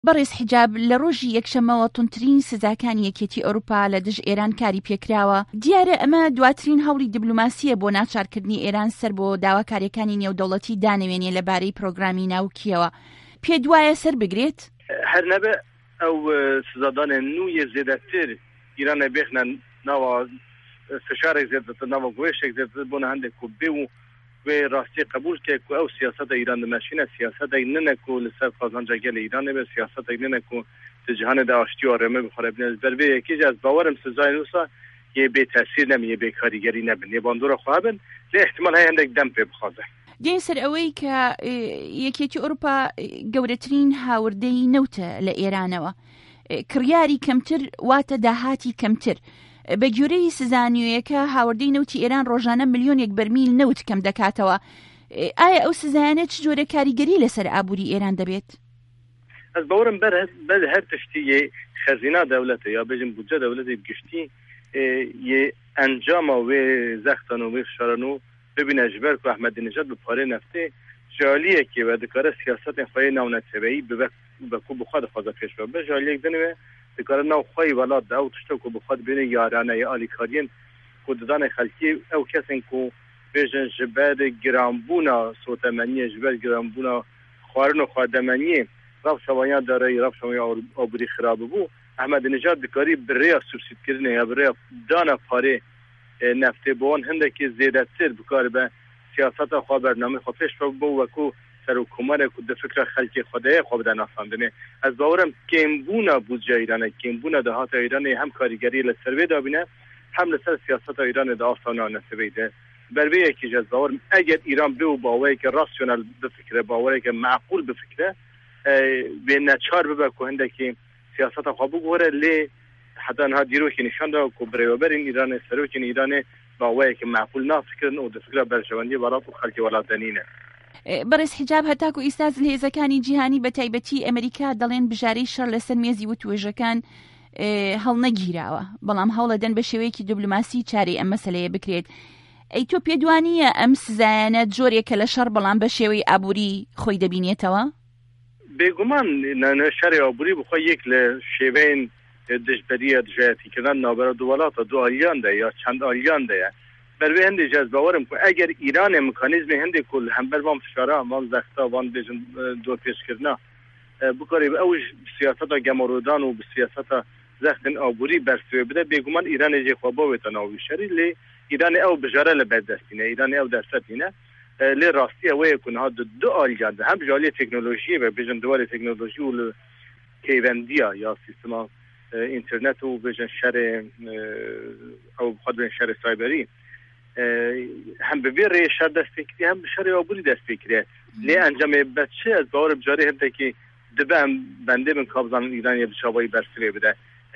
بەڕێز حیجاب لە ڕۆژی یەکشەمەوە تونترین سزاکانی یەکێتی ئەوروپا لە دژ ئێران کاری پێکراوە. دیارە ئەمە دواترین هەوڵی دیبلوماسیە بۆ ناچارکردنی ئێران سەر بۆ داواکاریەکانی نێودەوڵەتی دانەوێنێ لەبارەی پرۆگرامی ناوکیەوە. پێ دوایە سەر بگرێت؟ هەر نەبێ ئەو سزادانە نوێ زێدەتر ئیرانە بێخنە ناوە فشارێک زێدەتر ناوە گوێشێک زێدەتر بۆنە هەندێک و بێ و وێ ڕاستی قبول کرد و ئەو سیاسەتە ئیران دمەشینە سیاسەتێک نەنەک و لەسەر قازانجاگەل ئیران بێ سیاسەتێک نەنەک و جیهانە ئاشتی و ڕێمە بخۆرە بنێ بەربێ یەکێک از باوەرم سزای نووسا یە بێ تەسیر نەبن یە بێ کاریگەری نەبن یە باندۆرە خوابن لێ احتمال هەیە هەندێک دەم پێ بخوازە. دێن سەر ئەوەی کە یەکێتی ئەوروپا گەورەترین هاوردەی نەوتە لە ئێرانەوە، کڕیاری کەمتر واتە داهاتی کەمتر. بە گوێرەی سزانیویەکە هاوردەی نەوتی ئێران ڕۆژانە ملیۆنێک بەرمیل نەوت کەم دەکاتەوە. ئایا ئەو سزایانە چ جۆرە کاریگەری لەسەر ئابووری ئێران دەبێت؟ ئەس باوەرم بەر هەر تشتی خەزینە دەولەتە یا بێژم بودجە دەولەتی گشتی یە ئەنجامە وێ زەختن و وێ فشارن و ببینە ژبەر و ئەحمەدینژاد بپارێ نەفتێ ژالiyekê ve dikare siyasetên xwe yê navneteveyî bi ku bi xwe dixwaze pêş be. Bi jaliyek dinê dikare nav xwe yê welat de ew tiştek ku bi xwe dibêne yarane ya alîkariyên ku didanê xelkî ew kesên ku bêjin ji ber giranbûna sotemeniyê ji ber giranbûna xwarin û xwedemeniyê rewşewaniya dereyî rewşewaniya aborî xirab bû Ehmedînejad dikarî bi rêya sûrsîtkirinê ya bi rêya dana parê neftê bi wan hindekî zêdetir bikaribe siyaseta xwe bername xwe pêş bû wekû serokkomarek ku di fikra xelkê xwe de yê xwe bide nasandinê. Ez bawerim kêmbûna budceya Îranê kêmbûna dehata Îranê hem karîgeriyê li ser wê dabîne hem li ser siyaseta Îranê de astana nesibê de bervê yekî ez bawerim eger Îran bê û baweyeke rasyonel bifikre bawereke meqûl bifikre bê neçar bibe ku hindekî siyaseta xwe bigore lê heta niha dîrokê nîşan da ku birêveberên Îranê serokên Îranê باوەیەکی معقول نافکردن و دەفکرا بەرژەوەندی وڵات و خەڵکی وڵاتدەنینە. بەڕێز حیجاب هەتاکو ئیستا هێزەکانی جیهانی بە تایبەتی ئەمریکا دەڵێن بژارەی شەڕ لەسەر مێزی وتوێژەکان هەڵنەگیراوە، بەڵام هەوڵەدەن بە شێوەیەکی دیبلوماسی چارەی ئەم مەسەلەیە بکرێت. ئەی تۆ پێدوانیە ئەم سزایانە جۆرێکە لە شەڕ بەڵام بە شێوەی ئابووری خۆی دەبینێتەوە؟ بێگومان شەڕی ئابووری بخۆ یەک لە شێوەیەن دژبەریە دژایەتیکردن ناوبەرە دوو وڵاتە دوو ئالیان یا چەند ئالیان دەیە بەروێ هەندێک ez باوەرم ku ئەگەر ئیرانê میکانیزمی هەندێک ku hember van fişara van zexta van bêjin dor pêşkirina bikarî ew siyaseta gemarodan û bi siyaseta zextên aborî bersiwê bide bêguman Îranê jê xwe bawêta navî şerî lê Îranê ew bijare li berdestîne Îranê ew dersetîne lê rastiya wê ku niha du aliyan de hem jaliyê teknolojiyê ve bêjin duwarê teknolojî û li pêvendiya ya sîstema internet û bêjin şerê ew xwe şerê cyberî hem bi vê rêyê şer dest pê kiriye hem bi şerê aborî dest pê kiriye lê encamê beçi ez bawerim carê hindekî dibe em bendê bin kabzanın Îranê bi çavayî bersivê bide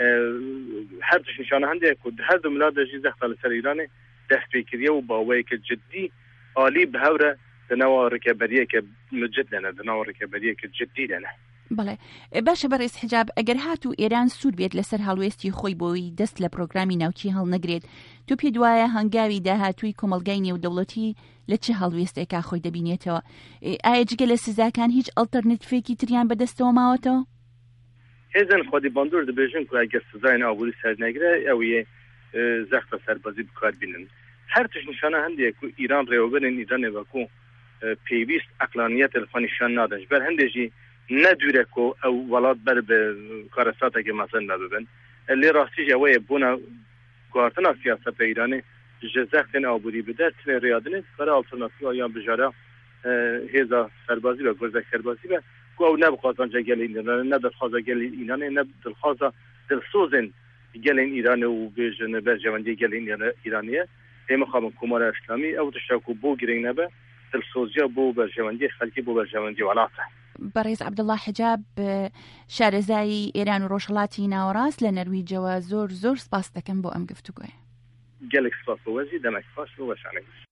her tiş nîşana hindê ku her du milad de jî zexta li ser Îranê dest pê kiriye û baweyeke ciddî alî bi hev re di nava rêkeberiyeke micid dene di nava rêkeberiyeke ciddî dene. بەڵێ باشە بەڕێز حیجاب ئەگەر هاتوو ئێران سوود بێت لەسەر هەڵوێستی خۆی بۆی دەست لە پرۆگرامی ناوچی هەڵنەگرێت تۆ پێ دوایە هەنگاوی داهاتووی کۆمەلگای نێودەوڵەتی لە چه هەڵوێستێکا خۆی دەبینێتەوە؟ ئایا جگە لە سزاکان هیچ ئەڵتەرنەتیڤێکی تریان بەدەستەوە ماوەتەوە؟ هێزن خودی باندور دەبێژن ku ئەگەر سزایên aborî sernegire ew yê zexta serbazî bikarbînin her tiş nîşana hindê ku Îran rêveberên Îranê veku pêwîst eqlaniyetê li xwe nîşan nadin ji ber hindê jî nedûre ku ew welat ber bi karesatekê mezin nebibin lê rastî jî ew ê bûna guhartina siyaseta Îranê ji zextên aborî bi destê rêyadinê dikare alternatîva yan bijara hêza serbazî ve gurzek serbazî be ku ew ne bi qazanca gelên Îranê ne dilxwaza gelên Îranê ne dilxwaza dilsozên gelên Îranê û bêjin berjewendiyê gelên Îranê ê mixabin komara İslamî ew tişta ku bû girêng nebe dilsoziya bû berjewendiyê xelkî bû berjewendiyê welat e. بەڕێز عەبدوڵڵا حیجاب شارەزایی ئێران و ڕۆژهەڵاتی ناوەڕاست لە نەرویجەوە زۆر سپاس دەکەم بۆ ئەم گفتوگۆیە. gelek spas bu wezî demek baş bu weşanê.